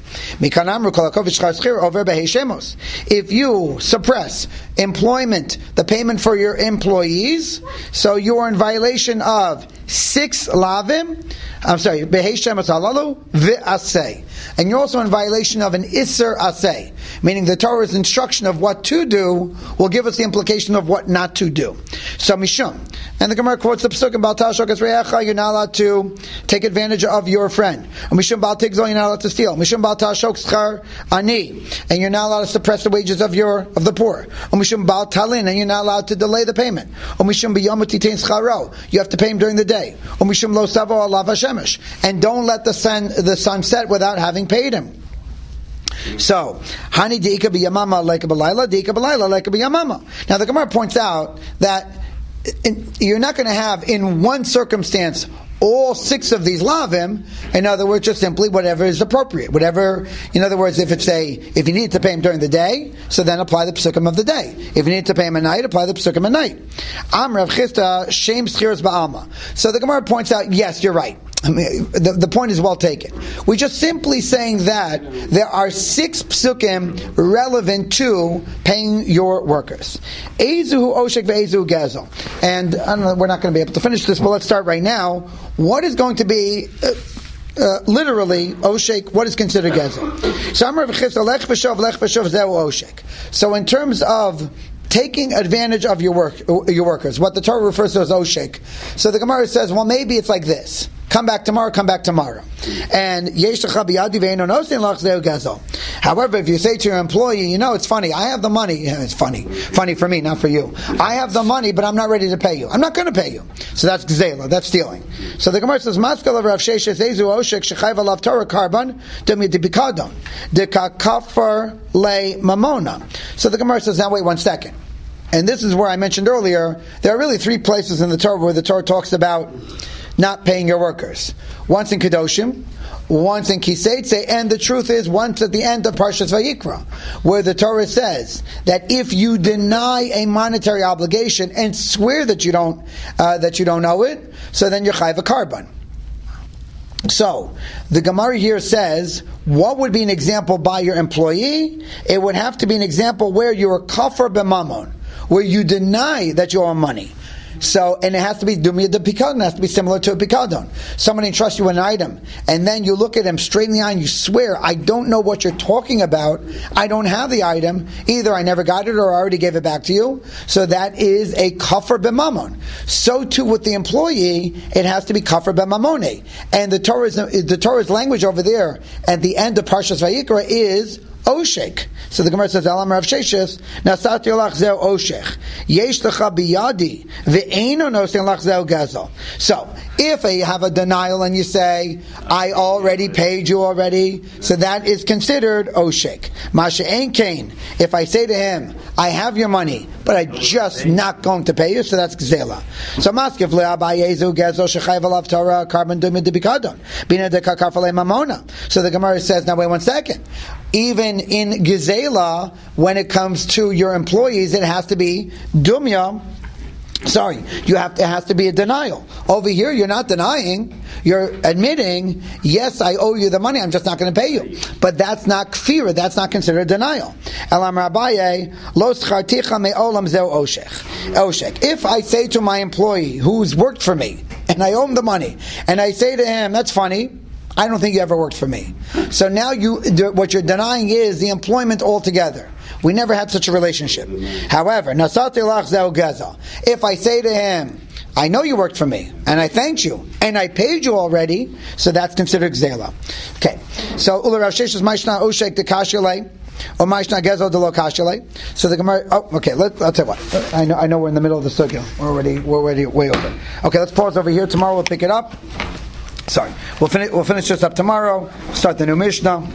If you suppress employment, the payment for your employees, so you are in violation of six lavim. I'm sorry, behei shemos halalu v'aseh, and you're also in violation of an iser aseh, meaning the Torah's instruction of what to do will give us the implication of what not to do. So mishum, and the Gemara quotes the pasuk about Tal Shokas Re'echa, you're not allowed to take advantage of your friend. And mishum bal tigzol, you're not allowed to steal. Mishum bal Tal Shokschar ani, and you're not allowed to suppress the wages of your of the poor. And mishum bal talin, and you're not allowed to delay the payment. And mishum biyom titein scharo, you have to pay him during the day. And mishum lo savo alav hashemesh, and don't let the sun the sun set without having paid him. So, hani deika b'yamama leika b'layla, deika b'layla leika b'yamama. Now the Gemara points out that in, you're not going to have in one circumstance all six of these lavim. In other words, just simply whatever is appropriate. Whatever, in other words, if it's a, if you need to pay him during the day, so then apply the psukim of the day. If you need to pay him at night, apply the psukim at night. Am Rav Chisda shem schiras ba'alma. So the Gemara points out, yes, you're right. I mean, the, the point is well taken. We're just simply saying that there are six psukim relevant to paying your workers. Ezuhu oshek ve'ezuhu gezel. And I don't know, we're not going to be able to finish this, but let's start right now. What is going to be uh, uh, literally oshek? What is considered gezel? So in terms of taking advantage of your work, your workers, what the Torah refers to as oshek. So the Gemara says, well, maybe it's like this. Come back tomorrow, come back tomorrow. And however, if you say to your employee, you know, it's funny, I have the money. Yeah, it's funny. Funny for me, not for you. I have the money, but I'm not ready to pay you. I'm not going to pay you. So that's gzela, that's stealing. So the Gemara says, Maskal of Rav Sheshes Ezu Oshek Shechayv Alav Torah Karban Demi Dibikadon Dekakafar Le Mamona. So the Gemara says, now wait one second. And this is where I mentioned earlier, there are really three places in the Torah where the Torah talks about not paying your workers. Once in Kedoshim, once in Kiseitse, and the truth is once at the end of Parshas Vayikra, where the Torah says that if you deny a monetary obligation and swear that you don't uh, that you don't owe it, so then you're chayv a karban. So, the Gemara here says, what would be an example by your employee? It would have to be an example where you're kafar b'mamon, where you deny that you owe money. So, and it has to be dumia de pikadon, it has to be similar to a pikadon. Somebody entrusts you an item, and then you look at him straight in the eye and you swear, I don't know what you're talking about, I don't have the item, either I never got it or I already gave it back to you. So that is a kafar b'mamon. So too with the employee, it has to be kafar b'mamone. And the Torah's, the Torah's language over there, at the end of Parshas Vayikra, is Oshek. So the Gemara says, Alam Rav Sheshes, Nasati lach zeu oshech. Yesh lecha biyadi, ve'eino nosin lach zeu gezel. So, if you have a denial and you say, I already paid you already, so that is considered oshek. Masha ein kain. If I say to him, I have your money, but I'm just not going to pay you, so that's gzela. So maskif le'abayezu gezel shechayv alav Torah carbon dumid debikadon. Bina de kakafale mamona. So the Gemara says, now wait one second. Even in Gizela, when it comes to your employees, it has to be dumya. Sorry, you have to, it has to be a denial. Over here, you're not denying. You're admitting, yes, I owe you the money, I'm just not going to pay you. But that's not kfira, that's not considered a denial. Elam Rabbaye, lo scharticha me'olam zeu oshech. Oshek. If I say to my employee who's worked for me, and I owe him the money, and I say to him, that's funny, I don't think you ever worked for me. So now you, what you're denying is the employment altogether. We never had such a relationship. However, nasati lach zeu gezel. If I say to him, I know you worked for me, and I thanked you, and I paid you already, so that's considered gzela. Okay. So ula Rav Sheshes ma'ishna oshek de kashalei, or ma'ishna gezel de lo kashalei. So the Gemara. Oh, okay. Let, I'll tell you what. I know. I know we're in the middle of the sugya. We're already. We're already way over. Okay. Let's pause over here. Tomorrow we'll pick it up. Sorry. We'll finish. We'll finish this up tomorrow. Start the new Mishnah.